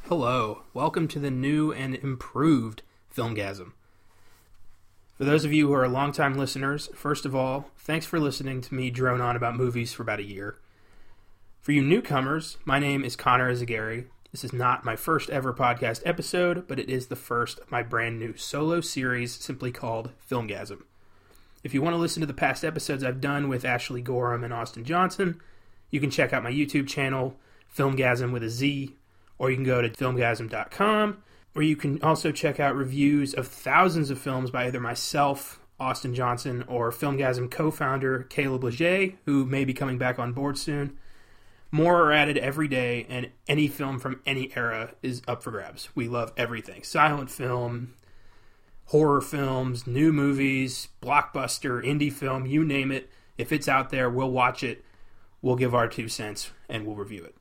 Hello, welcome to the new and improved Filmgasm. For those of you who are longtime listeners, first of all, thanks for listening to me drone on about movies for about a year. For you newcomers, my name is Connor Ezagari. This is not my first ever podcast episode, but it is the first of my brand new solo series simply called Filmgasm. If you want to listen to the past episodes I've done with Ashley Gorham and Austin Johnson, you can check out my YouTube channel, Filmgasm with a Z, or you can go to filmgasm.com, or you can also check out reviews of thousands of films by either myself, Austin Johnson, or Filmgasm co-founder Caleb Leger, who may be coming back on board soon. More are added every day, and any film from any era is up for grabs. We love everything. Silent film, horror films, new movies, blockbuster, indie film, you name it. If it's out there, we'll watch it, we'll give our 2 cents, and we'll review it.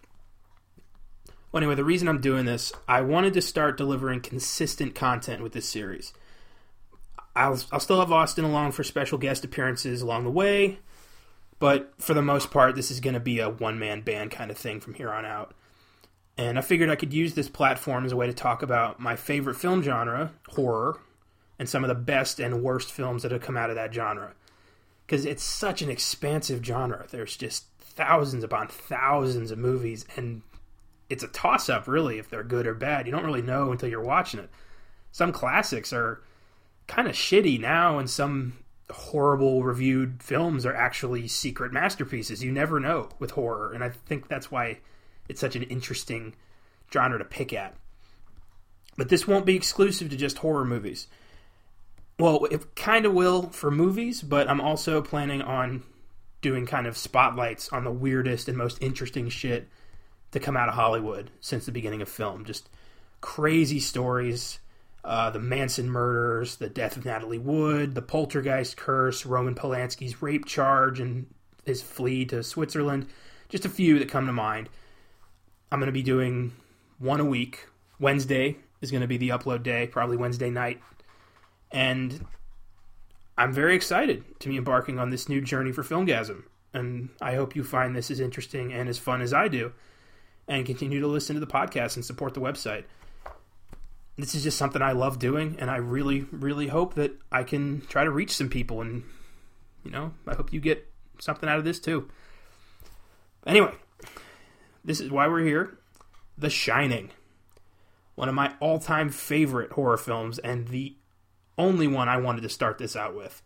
Well, anyway, the reason I'm doing this, I wanted to start delivering consistent content with this series. I'll still have Austin along for special guest appearances along the way, but for the most part, this is going to be a one-man band kind of thing from here on out. And I figured I could use this platform as a way to talk about my favorite film genre, horror, and some of the best and worst films that have come out of that genre. Because it's such an expansive genre. There's just thousands upon thousands of movies, and it's a toss-up, really, if they're good or bad. You don't really know until you're watching it. Some classics are kind of shitty now, and some horrible reviewed films are actually secret masterpieces. You never know with horror, and I think that's why it's such an interesting genre to pick at. But this won't be exclusive to just horror movies. Well, it kind of will for movies, but I'm also planning on doing kind of spotlights on the weirdest and most interesting shit to come out of Hollywood since the beginning of film. Just crazy stories, the Manson murders, the death of Natalie Wood, the Poltergeist curse, Roman Polanski's rape charge and his flee to Switzerland. Just a few that come to mind. I'm going to be doing one a week. Wednesday is going to be the upload day, probably Wednesday night. And I'm very excited to be embarking on this new journey for Filmgasm. And I hope you find this as interesting and as fun as I do, and continue to listen to the podcast and support the website. This is just something I love doing, and I really, really hope that I can try to reach some people, and, I hope you get something out of this too. Anyway, this is why we're here. The Shining. One of my all-time favorite horror films, and the only one I wanted to start this out with.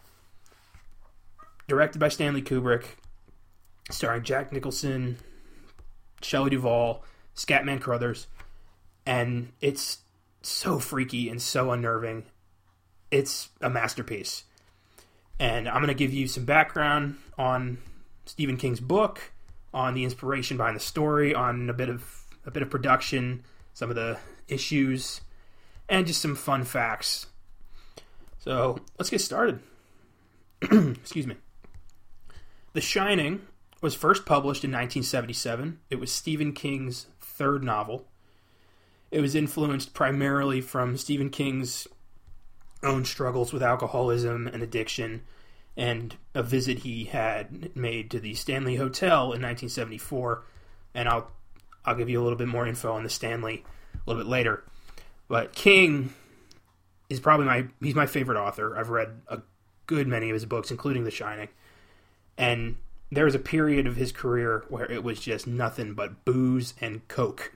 Directed by Stanley Kubrick, starring Jack Nicholson, Shelley Duvall, Scatman Crothers, and it's so freaky and so unnerving. It's a masterpiece. And I'm going to give you some background on Stephen King's book, on the inspiration behind the story, on a bit of production, some of the issues, and just some fun facts. So, let's get started. Excuse me. The Shining was first published in 1977. It was Stephen King's third novel. It was influenced primarily from Stephen King's own struggles with alcoholism and addiction, and a visit he had made to the Stanley Hotel in 1974. And I'll give you a little bit more info on the Stanley a little bit later. But King is probably he's my favorite author. I've read a good many of his books, including The Shining. And there was a period of his career where it was just nothing but booze and coke.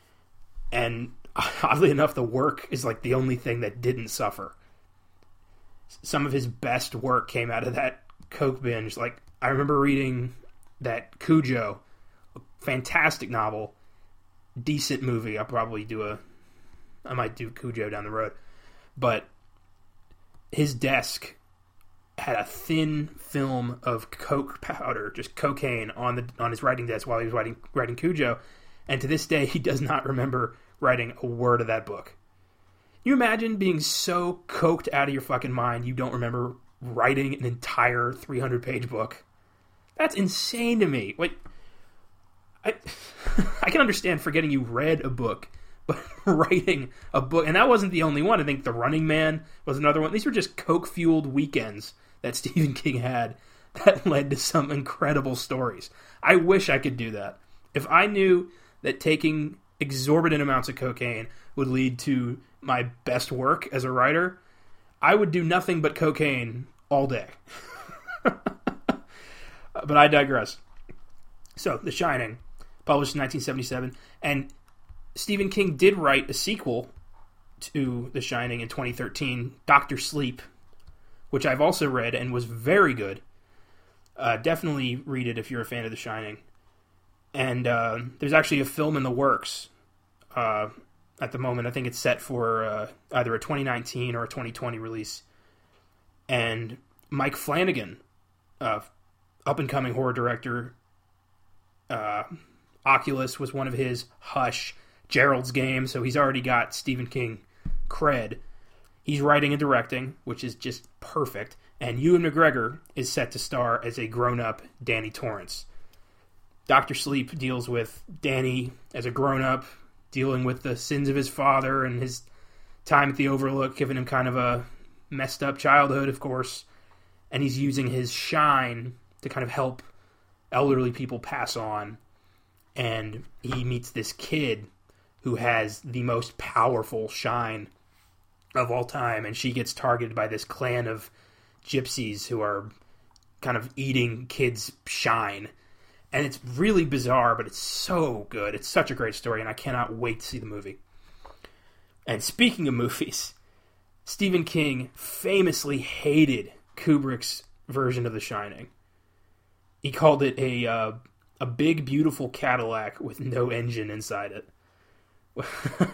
And oddly enough, the work is like the only thing that didn't suffer. Some of his best work came out of that coke binge. Like, I remember reading that Cujo, a fantastic novel, decent movie. I might do Cujo down the road. But his desk had a thin film of coke powder, just cocaine, on his writing desk while he was writing Cujo, and to this day he does not remember writing a word of that book. Can you imagine being so coked out of your fucking mind you don't remember writing an entire 300-page book? That's insane to me. Wait, I can understand forgetting you read a book, but writing a book, and that wasn't the only one. I think The Running Man was another one. These were just coke-fueled weekends that Stephen King had that led to some incredible stories. I wish I could do that. If I knew that taking exorbitant amounts of cocaine would lead to my best work as a writer, I would do nothing but cocaine all day. But I digress. So, The Shining, published in 1977, and Stephen King did write a sequel to The Shining in 2013, Dr. Sleep, which I've also read and was very good. Definitely read it if you're a fan of The Shining. And there's actually a film in the works at the moment. I think it's set for either a 2019 or a 2020 release. And Mike Flanagan, up-and-coming horror director, Oculus was one of his, Hush, Gerald's Game, so he's already got Stephen King cred. He's writing and directing, which is just perfect, and Ewan McGregor is set to star as a grown-up Danny Torrance. Dr. Sleep deals with Danny as a grown-up, dealing with the sins of his father and his time at the Overlook, giving him kind of a messed-up childhood, of course, and he's using his shine to kind of help elderly people pass on, and he meets this kid who has the most powerful shine of all time, and she gets targeted by this clan of gypsies who are kind of eating kids' shine. And it's really bizarre, but it's so good. It's such a great story, and I cannot wait to see the movie. And speaking of movies, Stephen King famously hated Kubrick's version of The Shining. He called it a big, beautiful Cadillac with no engine inside it.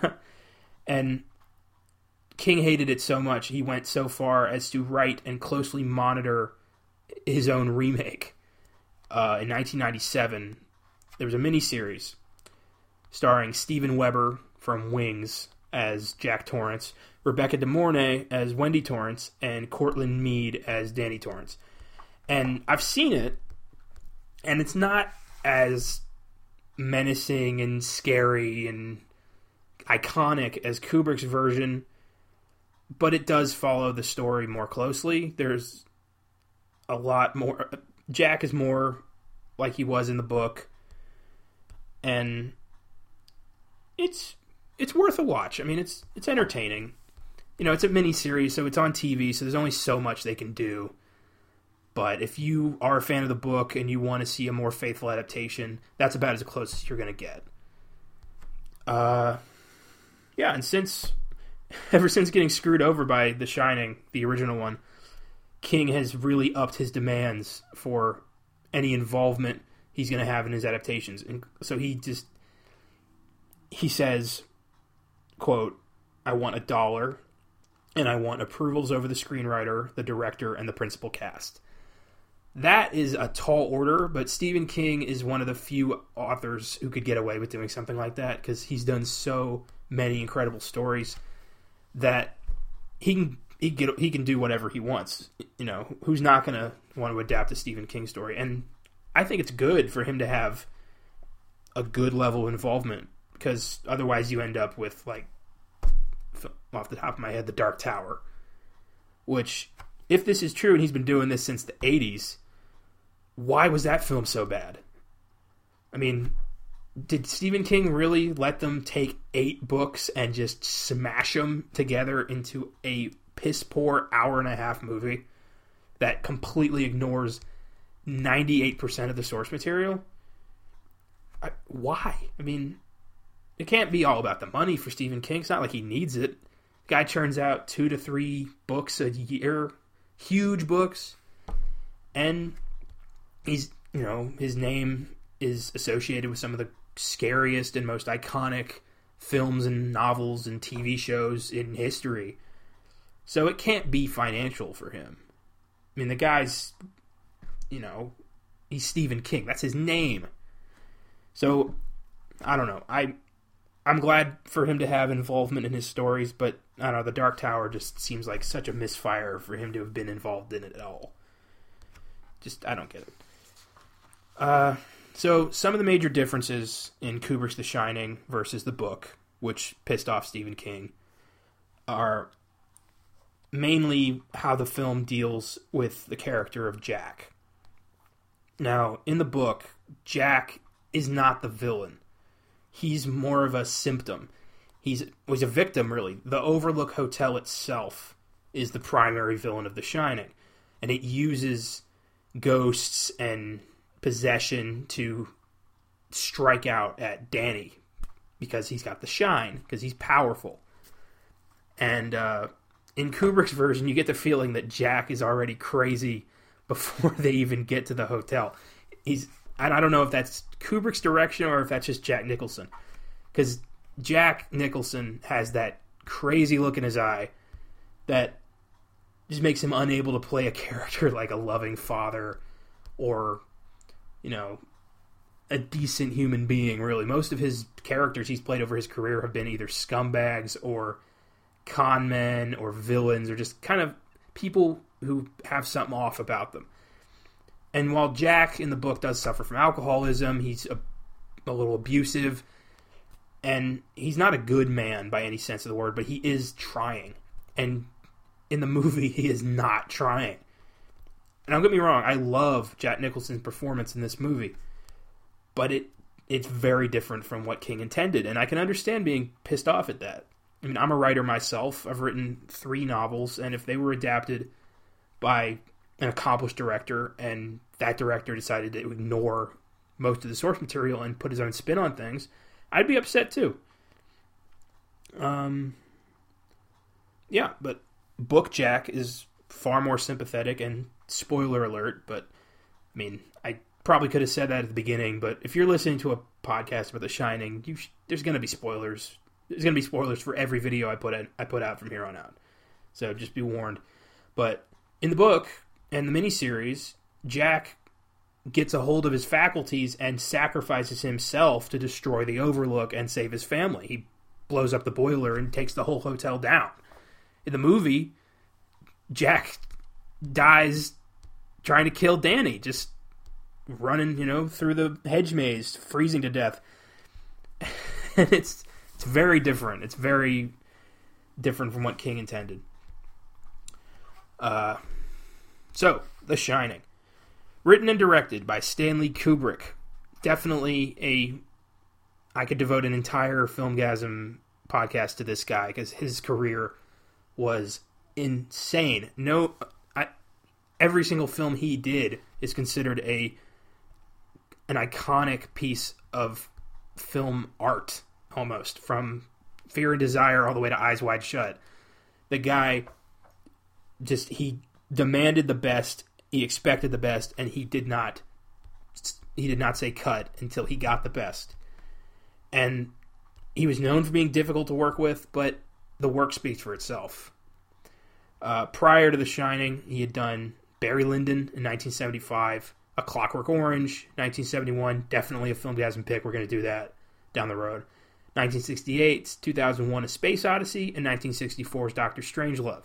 And King hated it so much, he went so far as to write and closely monitor his own remake. In 1997, there was a miniseries starring Steven Weber from Wings as Jack Torrance, Rebecca De Mornay as Wendy Torrance, and Cortland Mead as Danny Torrance. And I've seen it, and it's not as menacing and scary and iconic as Kubrick's version, but it does follow the story more closely. There's a lot more. Jack is more like he was in the book, and it's worth a watch. I mean, it's entertaining. You know, it's a mini-series, so it's on TV, so there's only so much they can do. But if you are a fan of the book and you want to see a more faithful adaptation, that's about as close as you're going to get. Yeah, and ever since getting screwed over by The Shining, the original one, King has really upped his demands for any involvement he's going to have in his adaptations. And so he says, quote, "I want $1, and I want approvals over the screenwriter, the director, and the principal cast." That is a tall order, but Stephen King is one of the few authors who could get away with doing something like that, because he's done so many incredible stories that he can do whatever he wants. You know, who's not going to want to adapt a Stephen King story? And I think it's good for him to have a good level of involvement, because otherwise you end up with, like, off the top of my head, The Dark Tower, which, if this is true and he's been doing this since the 80s, why was that film so bad? I mean, did Stephen King really let them take 8 books and just smash them together into a piss-poor hour-and-a-half movie that completely ignores 98% of the source material? Why? I mean, it can't be all about the money for Stephen King. It's not like he needs it. The guy churns out 2 to 3 books a year, huge books, and he's, you know, his name is associated with some of the scariest and most iconic films and novels and TV shows in history. So it can't be financial for him. I mean, the guy's, you know, he's Stephen King. That's his name. So, I don't know. I'm glad for him to have involvement in his stories, but, I don't know, The Dark Tower just seems like such a misfire for him to have been involved in it at all. I don't get it. So, some of the major differences in Kubrick's The Shining versus the book, which pissed off Stephen King, are mainly how the film deals with the character of Jack. Now, in the book, Jack is not the villain. he's more of a symptom. Was a victim, really. The Overlook Hotel itself is the primary villain of The Shining, and it uses ghosts and possession to strike out at Danny because he's got the shine, because he's powerful. And in Kubrick's version, you get the feeling that Jack is already crazy before they even get to the hotel. I don't know if that's Kubrick's direction or if that's just Jack Nicholson, because Jack Nicholson has that crazy look in his eye that just makes him unable to play a character like a loving father or, a decent human being, really. Most of his characters he's played over his career have been either scumbags or con men or villains or just kind of people who have something off about them. And while Jack in the book does suffer from alcoholism, he's a little abusive, and he's not a good man by any sense of the word, but he is trying. And in the movie, he is not trying. And don't get me wrong, I love Jack Nicholson's performance in this movie, but it's very different from what King intended, and I can understand being pissed off at that. I mean, I'm a writer myself. I've written 3 novels, and if they were adapted by an accomplished director, and that director decided to ignore most of the source material and put his own spin on things, I'd be upset too. Yeah, but Book Jack is far more sympathetic, and spoiler alert, but I mean, I probably could have said that at the beginning, but if you're listening to a podcast about The Shining, there's going to be spoilers. There's going to be spoilers for every video I put out from here on out. So just be warned. But in the book and the miniseries, Jack gets a hold of his faculties and sacrifices himself to destroy the Overlook and save his family. He blows up the boiler and takes the whole hotel down. In the movie, Jack dies trying to kill Danny, just running, through the hedge maze, freezing to death. And it's very different. It's very different from what King intended. So, The Shining. Written and directed by Stanley Kubrick. Definitely I could devote an entire Filmgasm podcast to this guy, because his career was insane. Every single film he did is considered an iconic piece of film art, almost, from Fear and Desire all the way to Eyes Wide Shut. The guy he demanded the best, he expected the best, and he did not say cut until he got the best. And he was known for being difficult to work with, but the work speaks for itself. Prior to The Shining, he had done Barry Lyndon in 1975, A Clockwork Orange, 1971, definitely a Filmgasm pick. We're going to do that down the road. 1968's 2001: A Space Odyssey, and 1964's Dr. Strangelove.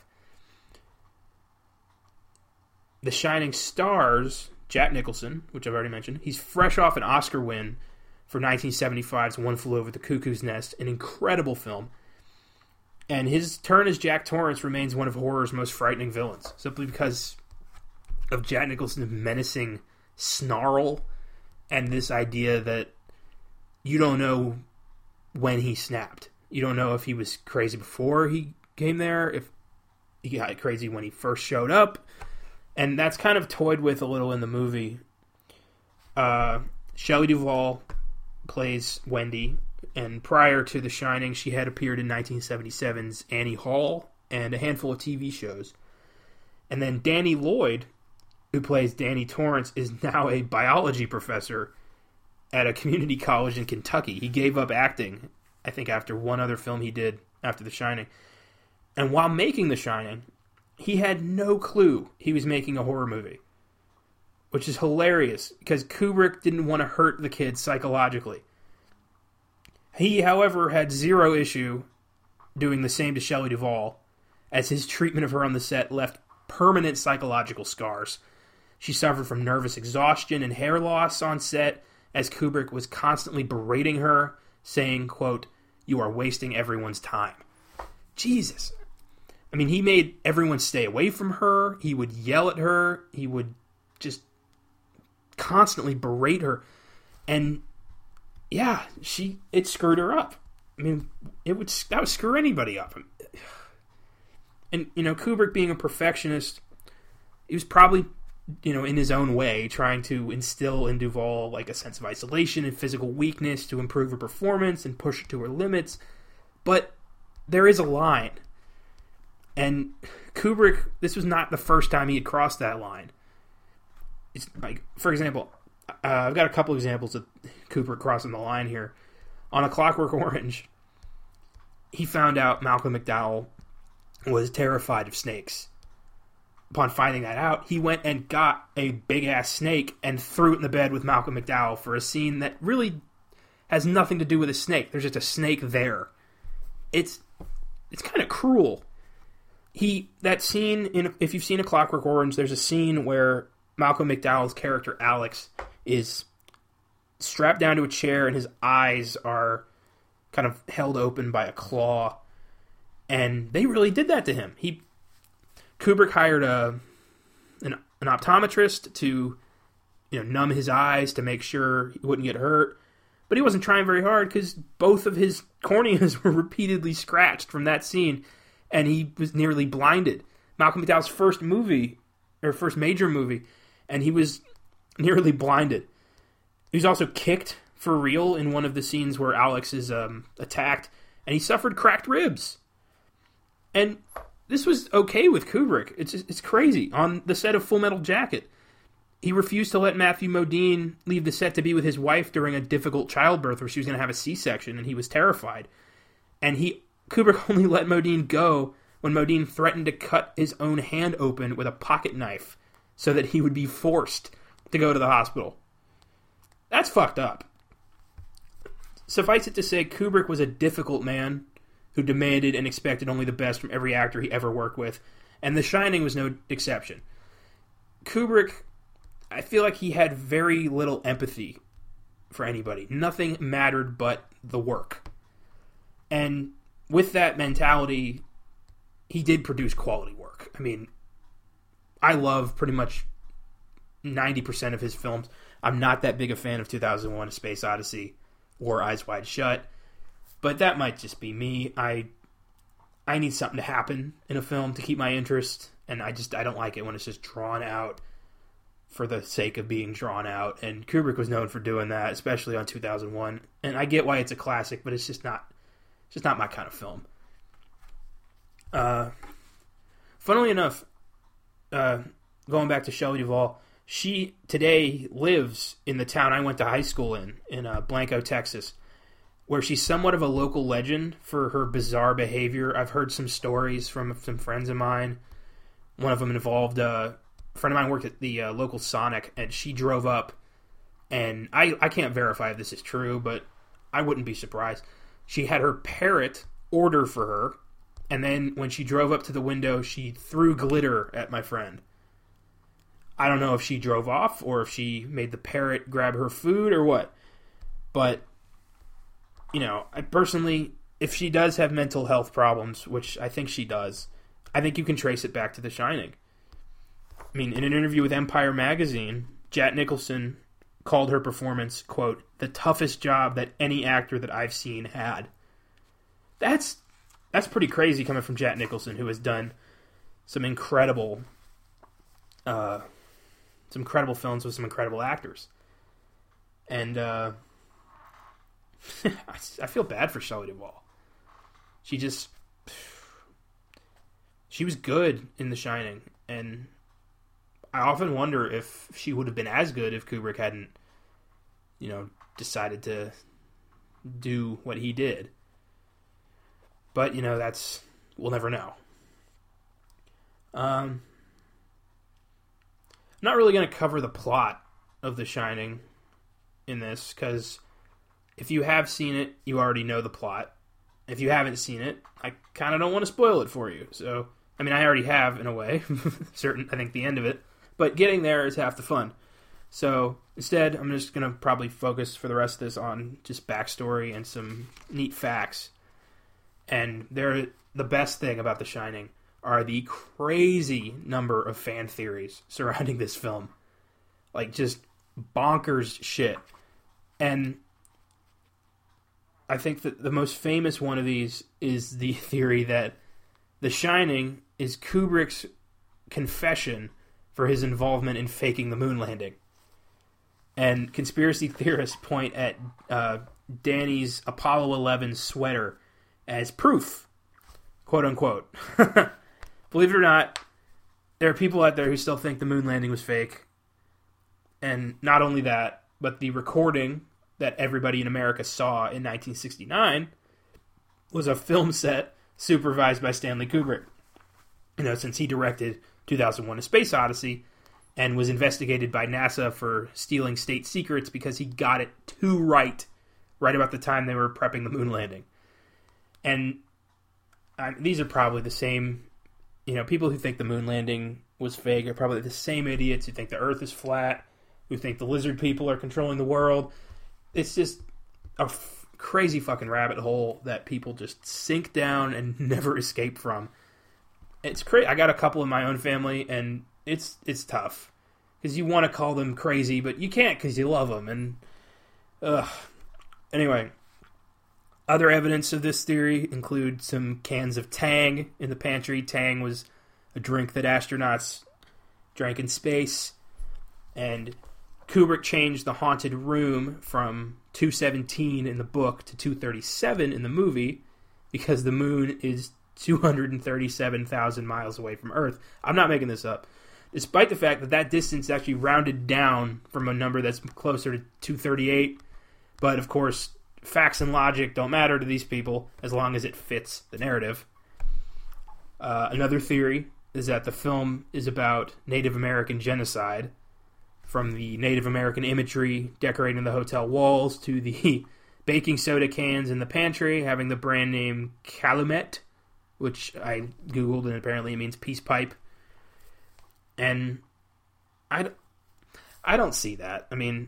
The Shining stars Jack Nicholson, which I've already mentioned. He's fresh off an Oscar win for 1975's One Flew Over the Cuckoo's Nest, an incredible film. And his turn as Jack Torrance remains one of horror's most frightening villains, simply because of Jack Nicholson's menacing snarl and this idea that you don't know when he snapped. You don't know if he was crazy before he came there, if he got crazy when he first showed up. And that's kind of toyed with a little in the movie. Shelley Duvall plays Wendy, and prior to The Shining, she had appeared in 1977's Annie Hall and a handful of TV shows. And then Danny Lloyd, who plays Danny Torrance, is now a biology professor at a community college in Kentucky. He gave up acting, I think, after one other film he did after The Shining. And while making The Shining, he had no clue he was making a horror movie, which is hilarious because Kubrick didn't want to hurt the kid psychologically. He, however, had zero issue doing the same to Shelley Duvall, as his treatment of her on the set left permanent psychological scars. She suffered from nervous exhaustion and hair loss on set, as Kubrick was constantly berating her, saying, quote, "You are wasting everyone's time." Jesus. I mean, he made everyone stay away from her. He would yell at her. He would just constantly berate her. And yeah, it screwed her up. I mean, that would screw anybody up. And, Kubrick being a perfectionist, he was probably, in his own way, trying to instill in Duvall, like, a sense of isolation and physical weakness to improve her performance and push her to her limits. But there is a line. And Kubrick, this was not the first time he had crossed that line. It's like, for example, I've got a couple examples of Kubrick crossing the line here. On A Clockwork Orange, he found out Malcolm McDowell was terrified of snakes. Upon finding that out, he went and got a big-ass snake and threw it in the bed with Malcolm McDowell for a scene that really has nothing to do with a snake. There's just a snake there. It's kind of cruel. That scene, if you've seen A Clockwork Orange, there's a scene where Malcolm McDowell's character, Alex, is strapped down to a chair and his eyes are kind of held open by a claw. And they really did that to him. Kubrick hired an optometrist to numb his eyes to make sure he wouldn't get hurt. But he wasn't trying very hard because both of his corneas were repeatedly scratched from that scene. And he was nearly blinded. Malcolm McDowell's first major movie, and he was nearly blinded. He was also kicked for real in one of the scenes where Alex is attacked, and he suffered cracked ribs. And this was okay with Kubrick. It's crazy. On the set of Full Metal Jacket, he refused to let Matthew Modine leave the set to be with his wife during a difficult childbirth where she was going to have a C-section, and he was terrified. And Kubrick only let Modine go when Modine threatened to cut his own hand open with a pocket knife so that he would be forced to go to the hospital. That's fucked up. Suffice it to say, Kubrick was a difficult man who demanded and expected only the best from every actor he ever worked with, and The Shining was no exception. Kubrick, I feel like he had very little empathy for anybody. Nothing mattered but the work. And with that mentality, he did produce quality work. I mean, I love pretty much 90% of his films. I'm not that big a fan of 2001: A Space Odyssey or Eyes Wide Shut, but that might just be me. I need something to happen in a film to keep my interest, and I don't like it when it's just drawn out for the sake of being drawn out, and Kubrick was known for doing that, especially on 2001, and I get why it's a classic, but it's just not my kind of film. Funnily enough, going back to Shelley Duvall, she today lives in the town I went to high school in Blanco, Texas, where she's somewhat of a local legend for her bizarre behavior. I've heard some stories from some friends of mine. One of them involved a friend of mine worked at the local Sonic, and she drove up, and I can't verify if this is true, but I wouldn't be surprised. She had her parrot order for her, and then when she drove up to the window, she threw glitter at my friend. I don't know if she drove off or if she made the parrot grab her food or what. But, I personally, if she does have mental health problems, which I think she does, I think you can trace it back to The Shining. I mean, in an interview with Empire Magazine, Jack Nicholson called her performance, quote, the toughest job that any actor that I've seen had. That's pretty crazy coming from Jack Nicholson, who has done some incredible films with some incredible actors. And I feel bad for Shelley Duvall. She was good in The Shining, and I often wonder if she would have been as good if Kubrick hadn't, decided to do what he did. But, we'll never know. I'm not really going to cover the plot of The Shining in this, because if you have seen it, you already know the plot. If you haven't seen it, I kind of don't want to spoil it for you. So, I already have, in a way, I think the end of it. But getting there is half the fun. So, instead, I'm just going to probably focus for the rest of this on just backstory and some neat facts. And the best thing about The Shining are the crazy number of fan theories surrounding this film. Like, just bonkers shit. And I think that the most famous one of these is the theory that The Shining is Kubrick's confession for his involvement in faking the moon landing. And conspiracy theorists point at Danny's Apollo 11 sweater as proof, quote unquote. Believe it or not, there are people out there who still think the moon landing was fake. And not only that, but the recording that everybody in America saw in 1969 was a film set supervised by Stanley Kubrick. You know, since he directed 2001: A Space Odyssey and was investigated by NASA for stealing state secrets because he got it too right about the time they were prepping the moon landing. And these are probably the same, you know, people who think the moon landing was fake are probably the same idiots who think the Earth is flat, who think the lizard people are controlling the world. It's just a crazy fucking rabbit hole that people just sink down and never escape from. It's crazy. I got a couple in my own family, and it's tough because you want to call them crazy, but you can't because you love them. And anyway, other evidence of this theory include some cans of Tang in the pantry. Tang was a drink that astronauts drank in space, and Kubrick changed the haunted room from 217 in the book to 237 in the movie because the moon is 237,000 miles away from Earth. I'm not making this up. Despite the fact that that distance actually rounded down from a number that's closer to 238. But, of course, facts and logic don't matter to these people as long as it fits the narrative. Another theory is that the film is about Native American genocide, from the Native American imagery decorating the hotel walls to the baking soda cans in the pantry having the brand name Calumet, which I googled and apparently it means peace pipe. And I don't see that. I mean,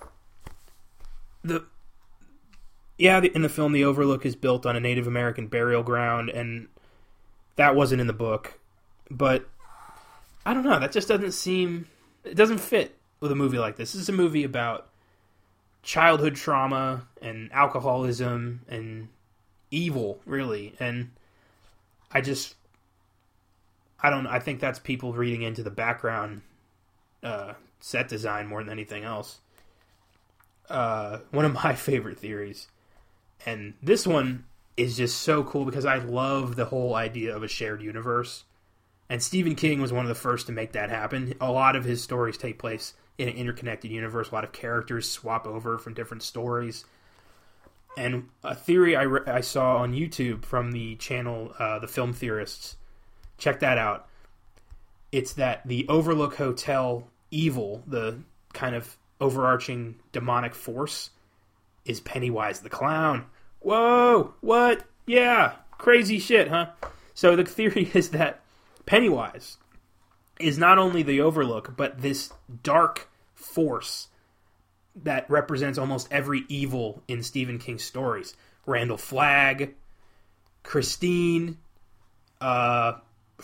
in the film, the Overlook is built on a Native American burial ground, and that wasn't in the book. But I don't know. That just it doesn't fit with a movie like this. This is a movie about childhood trauma and alcoholism and evil, really. And I think that's people reading into the background set design more than anything else. One of my favorite theories, and this one is just so cool because I love the whole idea of a shared universe. And Stephen King was one of the first to make that happen. A lot of his stories take place in an interconnected universe. A lot of characters swap over from different stories. And a theory I saw on YouTube from the channel The Film Theorists, check that out. It's that the Overlook Hotel evil, the kind of overarching demonic force, is Pennywise the Clown. Whoa! What? Yeah! Crazy shit, huh? So the theory is that Pennywise is not only the Overlook, but this dark force that represents almost every evil in Stephen King's stories. Randall Flagg, Christine, Mrs.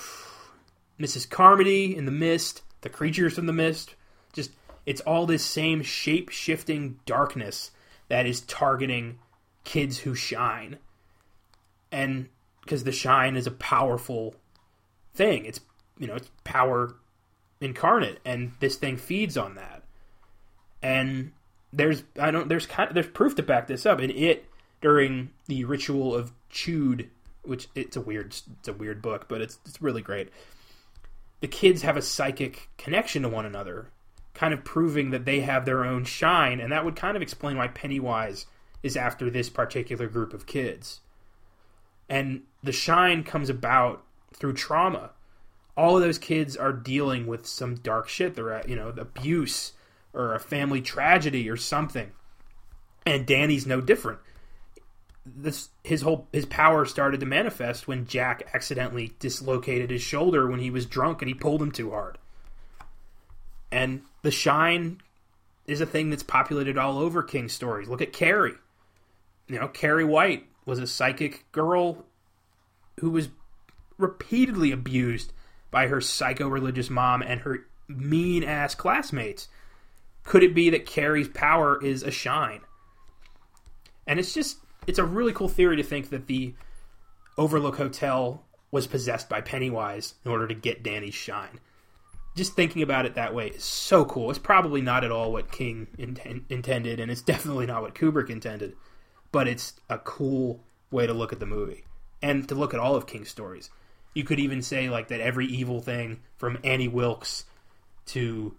Carmody in The Mist, the creatures from The Mist. Just, it's all this same shape-shifting darkness that is targeting kids who shine. And because the shine is a powerful thing. It's, it's power incarnate, and this thing feeds on that. And there's proof to back this up. And during the ritual of Chud, which it's a weird book, but it's really great. The kids have a psychic connection to one another, kind of proving that they have their own shine, and that would kind of explain why Pennywise is after this particular group of kids. And the shine comes about through trauma. All of those kids are dealing with some dark shit. They're at, abuse or a family tragedy or something. And Danny's no different. His power started to manifest when Jack accidentally dislocated his shoulder when he was drunk and he pulled him too hard. And the shine is a thing that's populated all over King's stories. Look at Carrie. Carrie White was a psychic girl who was repeatedly abused by her psycho-religious mom and her mean-ass classmates. Could it be that Carrie's power is a shine? And it's just, it's a really cool theory to think that the Overlook Hotel was possessed by Pennywise in order to get Danny's shine. Just thinking about it that way is so cool. It's probably not at all what King intended, and it's definitely not what Kubrick intended. But it's a cool way to look at the movie and to look at all of King's stories. You could even say like that every evil thing from Annie Wilkes to,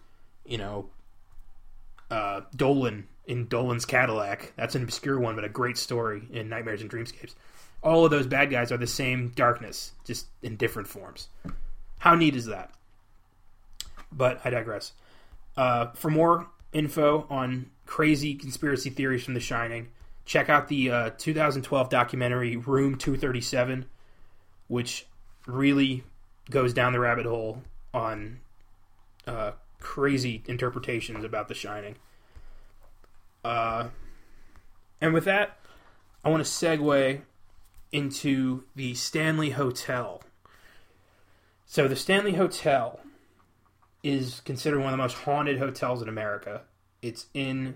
Dolan in Dolan's Cadillac. That's an obscure one, but a great story in Nightmares and Dreamscapes. All of those bad guys are the same darkness, just in different forms. How neat is that? But I digress. For more info on crazy conspiracy theories from The Shining, check out the 2012 documentary Room 237, which really goes down the rabbit hole on crazy interpretations about The Shining. And with that, I want to segue into the Stanley Hotel. So the Stanley Hotel is considered one of the most haunted hotels in America. It's in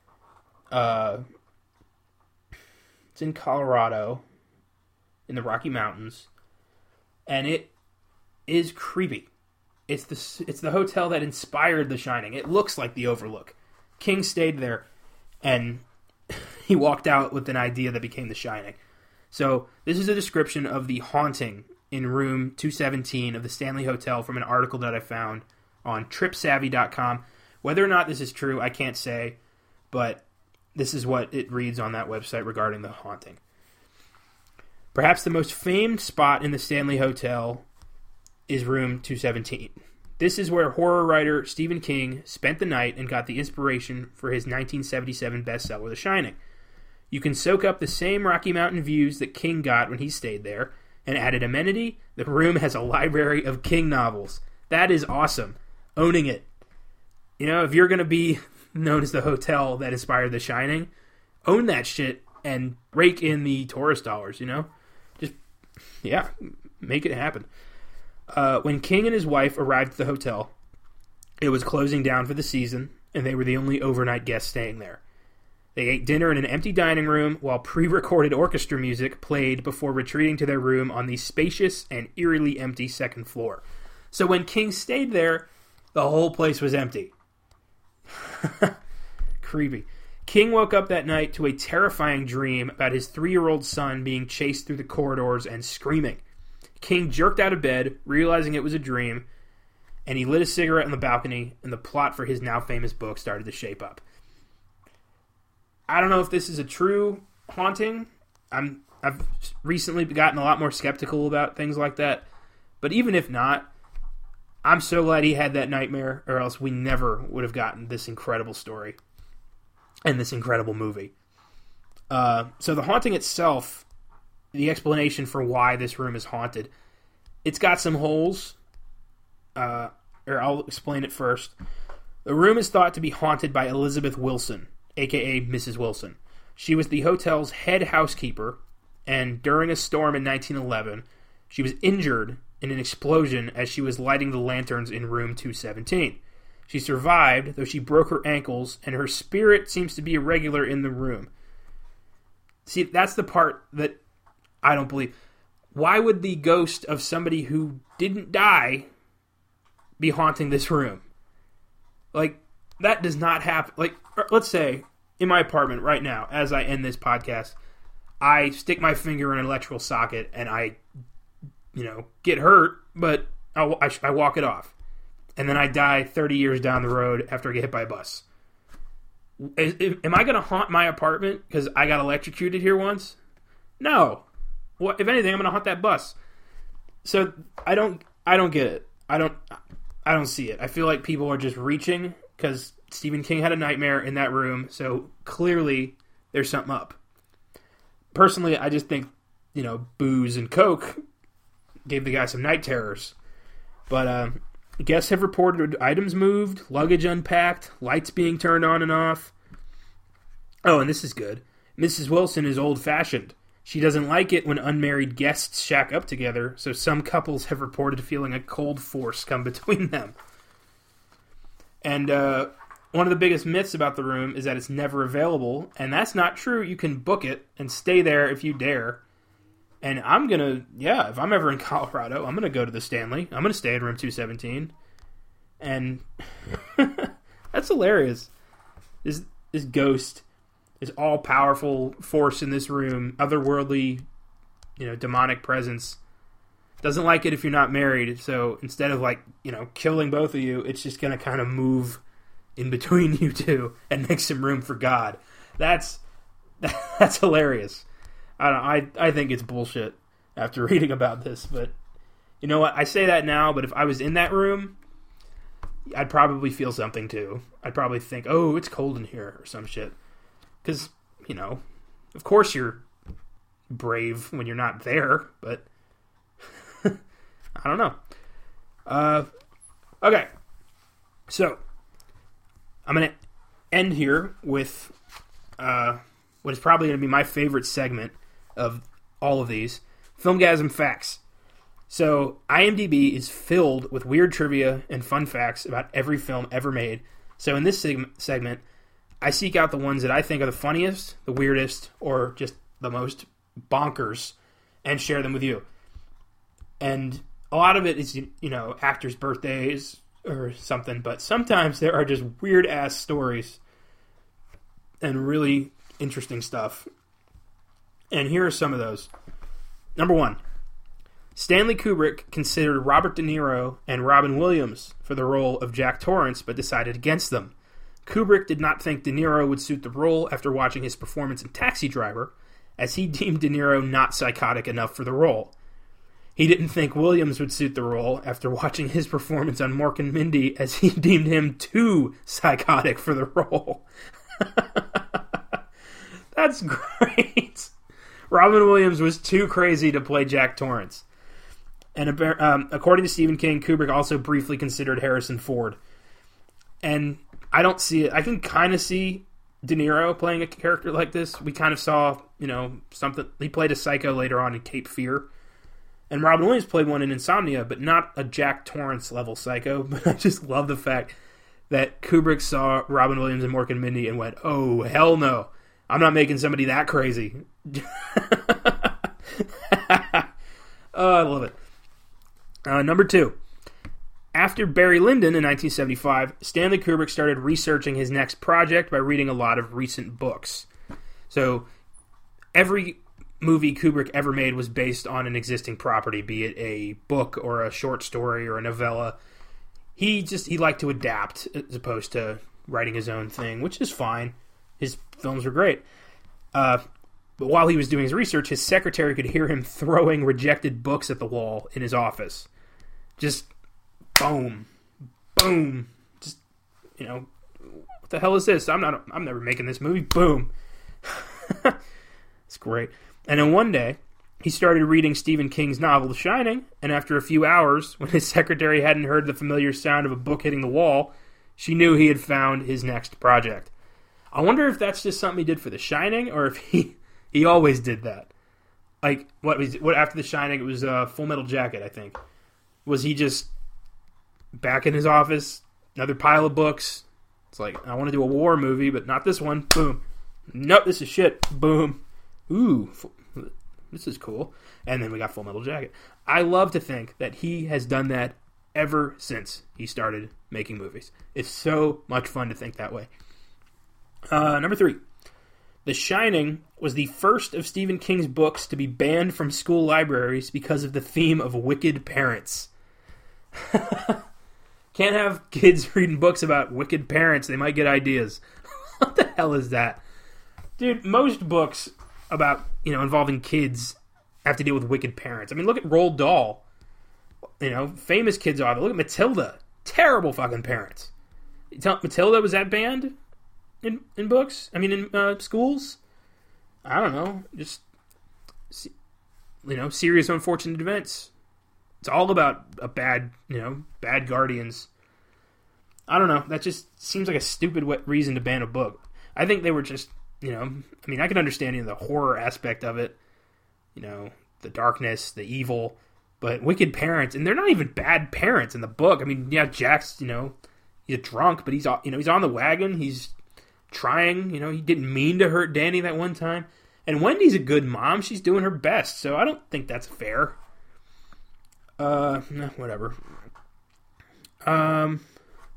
Colorado, in the Rocky Mountains, and it is creepy. It's the hotel that inspired The Shining. It looks like the Overlook. King stayed there, and he walked out with an idea that became The Shining. So this is a description of the haunting in room 217 of the Stanley Hotel from an article that I found on TripSavvy.com. Whether or not this is true, I can't say, but this is what it reads on that website regarding the haunting. Perhaps the most famed spot in the Stanley Hotel is room 217. This is where horror writer Stephen King spent the night and got the inspiration for his 1977 bestseller, The Shining. You can soak up the same Rocky Mountain views that King got when he stayed there, and added amenity, the room has a library of King novels. That is awesome. Owning it. If you're going to be known as the hotel that inspired The Shining, own that shit and rake in the tourist dollars, Just, make it happen. When King and his wife arrived at the hotel, it was closing down for the season, and they were the only overnight guests staying there. They ate dinner in an empty dining room while pre-recorded orchestra music played before retreating to their room on the spacious and eerily empty second floor. So when King stayed there, the whole place was empty. Creepy. King woke up that night to a terrifying dream about his 3-year-old son being chased through the corridors and screaming. King jerked out of bed, realizing it was a dream, and he lit a cigarette on the balcony, and the plot for his now famous book started to shape up. I don't know if this is a true haunting. I've recently gotten a lot more skeptical about things like that. But even if not, I'm so glad he had that nightmare, or else we never would have gotten this incredible story and this incredible movie. So the haunting itself, the explanation for why this room is haunted, it's got some holes. Or I'll explain it first. The room is thought to be haunted by Elizabeth Wilson, a.k.a. Mrs. Wilson. She was the hotel's head housekeeper, and during a storm in 1911, she was injured in an explosion as she was lighting the lanterns in room 217. She survived, though she broke her ankles, and her spirit seems to be irregular in the room. See, that's the part that I don't believe. Why would the ghost of somebody who didn't die be haunting this room? Like, that does not happen. Like, let's say, in my apartment right now, as I end this podcast, I stick my finger in an electrical socket and I, get hurt, but I walk it off. And then I die 30 years down the road after I get hit by a bus. Am I going to haunt my apartment because I got electrocuted here once? No. If anything, I'm going to haunt that bus. So I don't get it. I don't see it. I feel like people are just reaching because Stephen King had a nightmare in that room, so clearly there's something up. Personally, I just think, booze and coke gave the guy some night terrors. But guests have reported items moved, luggage unpacked, lights being turned on and off. Oh, and this is good. Mrs. Wilson is old-fashioned. She doesn't like it when unmarried guests shack up together, so some couples have reported feeling a cold force come between them. And one of the biggest myths about the room is that it's never available, and that's not true. You can book it and stay there if you dare. And I'm going to, if I'm ever in Colorado, I'm going to go to the Stanley. I'm going to stay in room 217. And that's hilarious. This ghost, this all-powerful force in this room, otherworldly, demonic presence, doesn't like it if you're not married. So instead of, killing both of you, it's just going to kind of move in between you two and make some room for God. That's hilarious. I think it's bullshit after reading about this, but you know what? I say that now, but if I was in that room, I'd probably feel something too. I'd probably think, oh, it's cold in here or some shit. Because, of course you're brave when you're not there, but I don't know. Okay. So, I'm going to end here with what is probably going to be my favorite segment of all of these, Filmgasm Facts. So, IMDb is filled with weird trivia and fun facts about every film ever made. So, in this segment, I seek out the ones that I think are the funniest, the weirdest, or just the most bonkers, and share them with you. And a lot of it is, actors' birthdays or something, but sometimes there are just weird-ass stories and really interesting stuff. And here are some of those. Number 1. Stanley Kubrick considered Robert De Niro and Robin Williams for the role of Jack Torrance, but decided against them. Kubrick did not think De Niro would suit the role after watching his performance in Taxi Driver, as he deemed De Niro not psychotic enough for the role. He didn't think Williams would suit the role after watching his performance on Mork and Mindy, as he deemed him too psychotic for the role. That's great. Robin Williams was too crazy to play Jack Torrance. And according to Stephen King, Kubrick also briefly considered Harrison Ford. And I don't see it. I can kind of see De Niro playing a character like this. We kind of saw, something. He played a psycho later on in Cape Fear. And Robin Williams played one in Insomnia, but not a Jack Torrance level psycho. But I just love the fact that Kubrick saw Robin Williams in Mork and Mindy and went, oh, hell no. I'm not making somebody that crazy. Oh, I love it. Number 2. After Barry Lyndon in 1975, Stanley Kubrick started researching his next project by reading a lot of recent books. So, every movie Kubrick ever made was based on an existing property, be it a book or a short story or a novella. He liked to adapt as opposed to writing his own thing, which is fine. His films were great. But while he was doing his research, his secretary could hear him throwing rejected books at the wall in his office. Just boom, boom. Just, what the hell is this? I'm never making this movie. Boom. It's great. And then one day, he started reading Stephen King's novel, The Shining, and after a few hours, when his secretary hadn't heard the familiar sound of a book hitting the wall, she knew he had found his next project. I wonder if that's just something he did for The Shining, or if he always did that. Like, what after The Shining, it was Full Metal Jacket, I think. Was he just back in his office, another pile of books? It's like, I want to do a war movie, but not this one. Boom. Nope, this is shit. Boom. Ooh, this is cool. And then we got Full Metal Jacket. I love to think that he has done that ever since he started making movies. It's so much fun to think that way. Number 3. The Shining was the first of Stephen King's books to be banned from school libraries because of the theme of wicked parents. Can't have kids reading books about wicked parents. They might get ideas. What the hell is that? Dude, most books about, involving kids have to deal with wicked parents. I mean, look at Roald Dahl. Famous kids author. Look at Matilda. Terrible fucking parents. You tell Matilda was that banned in books? I mean, in schools? I don't know. Just, serious unfortunate events. It's all about a bad guardians. I don't know. That just seems like a stupid reason to ban a book. I think they were just, I can understand the horror aspect of it, the darkness, the evil, but wicked parents, and they're not even bad parents in the book. I mean, yeah, Jack's, he's a drunk, but he's on the wagon. He's trying. He didn't mean to hurt Danny that one time. And Wendy's a good mom. She's doing her best, so I don't think that's fair. Whatever. Number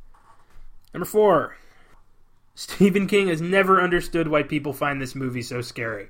4. Stephen King has never understood why people find this movie so scary.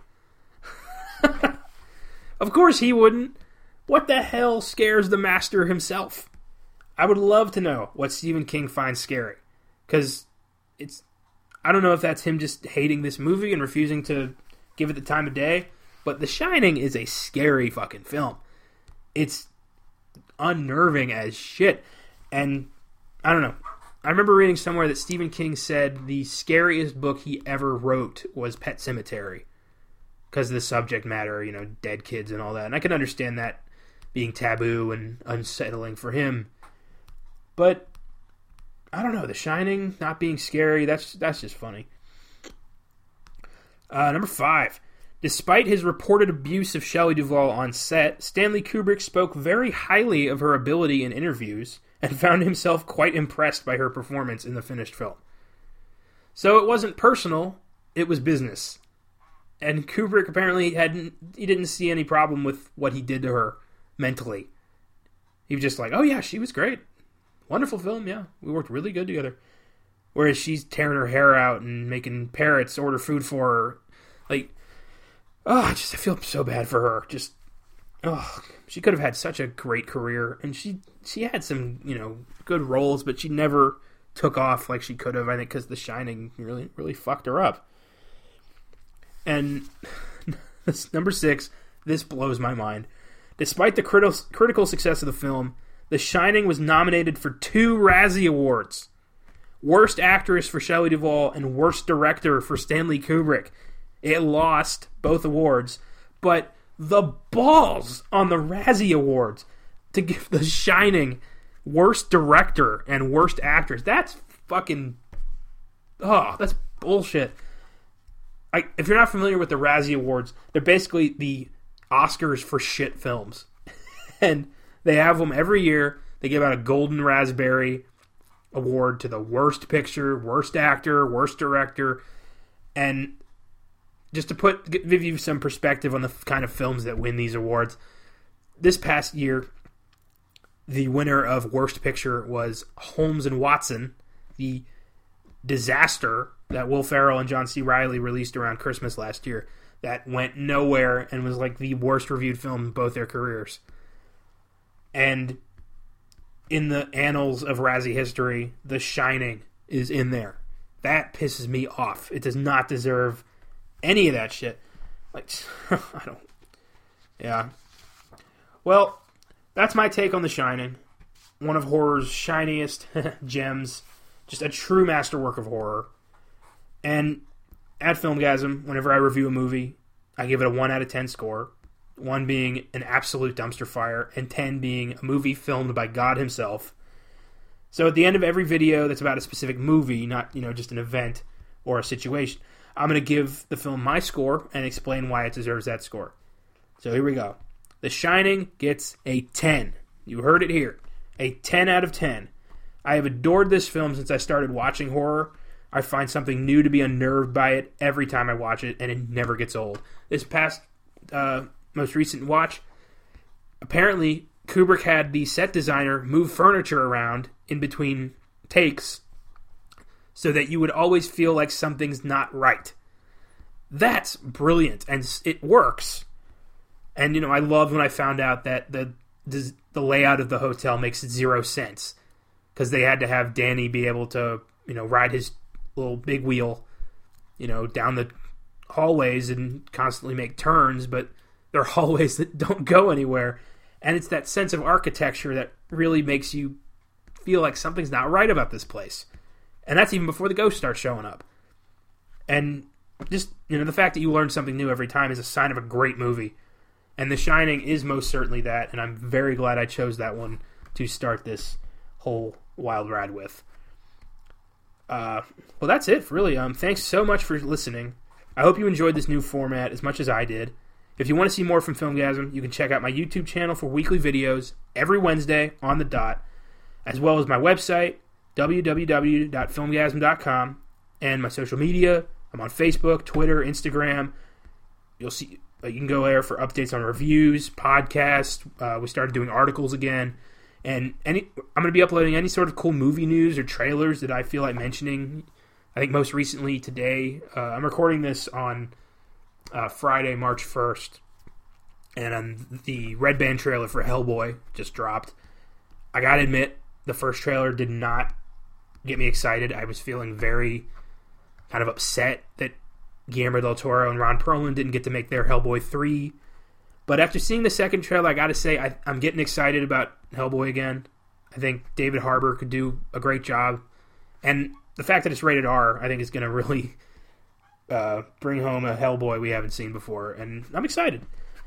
Of course he wouldn't. What the hell scares the master himself? I would love to know what Stephen King finds scary. Because I don't know if that's him just hating this movie and refusing to give it the time of day, but The Shining is a scary fucking film. It's unnerving as shit. And I don't know. I remember reading somewhere that Stephen King said the scariest book he ever wrote was Pet Sematary. Because of the subject matter, dead kids and all that. And I can understand that being taboo and unsettling for him. But, I don't know, The Shining not being scary, that's just funny. Number 5. Despite his reported abuse of Shelley Duvall on set, Stanley Kubrick spoke very highly of her ability in interviews and found himself quite impressed by her performance in the finished film. So it wasn't personal, it was business. And Kubrick apparently didn't see any problem with what he did to her mentally. He was just like, oh yeah, she was great. Wonderful film, yeah. We worked really good together. Whereas she's tearing her hair out and making parrots order food for her. I feel so bad for her. She could have had such a great career. And she had some, good roles, but she never took off like she could have, I think, because The Shining really, really fucked her up. And number 6, this blows my mind. Despite the critical success of the film, The Shining was nominated for 2 Razzie Awards. Worst Actress for Shelley Duvall and Worst Director for Stanley Kubrick. It lost both awards, but the balls on the Razzie Awards to give The Shining Worst Director and Worst Actress. That's fucking... that's bullshit. If you're not familiar with the Razzie Awards, they're basically the Oscars for shit films. And they have them every year. They give out a Golden Raspberry Award to the worst picture, worst actor, worst director. And just to give you some perspective on the kind of films that win these awards, this past year, the winner of Worst Picture was Holmes and Watson, the disaster that Will Ferrell and John C. Reilly released around Christmas last year that went nowhere and was like the worst reviewed film in both their careers. And in the annals of Razzie history, The Shining is in there. That pisses me off. It does not deserve any of that shit. Yeah. Well, that's my take on The Shining. One of horror's shiniest gems. Just a true masterwork of horror. And at Filmgasm, whenever I review a movie, I give it a 1 out of 10 score. 1 being an absolute dumpster fire, and 10 being a movie filmed by God himself. So at the end of every video that's about a specific movie, not just an event or a situation, I'm going to give the film my score and explain why it deserves that score. So here we go. The Shining gets a 10. You heard it here. A 10 out of 10. I have adored this film since I started watching horror. I find something new to be unnerved by it every time I watch it, and it never gets old. This past most recent watch, apparently Kubrick had the set designer move furniture around in between takes so that you would always feel like something's not right. That's brilliant, and it works. And, I loved when I found out that the layout of the hotel makes 0 sense, because they had to have Danny be able to, ride his little big wheel, down the hallways and constantly make turns, but they're hallways that don't go anywhere. And it's that sense of architecture that really makes you feel like something's not right about this place. And that's even before the ghosts start showing up. And just, the fact that you learn something new every time is a sign of a great movie. And The Shining is most certainly that, and I'm very glad I chose that one to start this whole wild ride with. Well, that's it, really. Thanks so much for listening. I hope you enjoyed this new format as much as I did. If you want to see more from Filmgasm, you can check out my YouTube channel for weekly videos every Wednesday on the dot, as well as my website, www.filmgasm.com, and my social media. I'm on Facebook, Twitter, Instagram. You'll see. You can go there for updates on reviews, podcasts. We started doing articles again. And I'm going to be uploading any sort of cool movie news or trailers that I feel like mentioning. I think most recently today, I'm recording this on Friday, March 1st. And the Red Band trailer for Hellboy just dropped. I got to admit, the first trailer did not get me excited. I was feeling very kind of upset that Guillermo del Toro and Ron Perlman didn't get to make their Hellboy 3. But after seeing the second trailer, I got to say I'm getting excited about Hellboy again. I think David Harbour could do a great job. And the fact that it's rated R, I think is going to really bring home a Hellboy we haven't seen before. And I'm excited.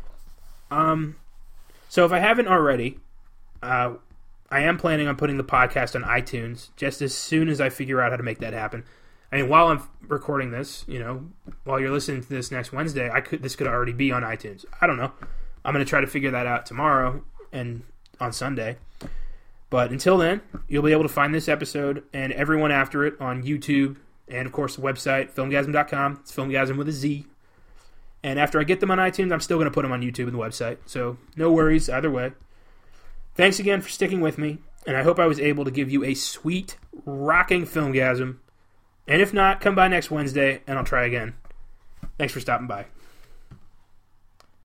So if I haven't already, I am planning on putting the podcast on iTunes just as soon as I figure out how to make that happen. I mean, while I'm recording this, while you're listening to this next Wednesday, this could already be on iTunes. I don't know. I'm going to try to figure that out tomorrow and on Sunday. But until then, you'll be able to find this episode and everyone after it on YouTube and, of course, the website, filmgasm.com. It's Filmgasm with a Z. And after I get them on iTunes, I'm still going to put them on YouTube and the website. So no worries either way. Thanks again for sticking with me, and I hope I was able to give you a sweet, rocking Filmgasm. And if not, come by next Wednesday, and I'll try again. Thanks for stopping by.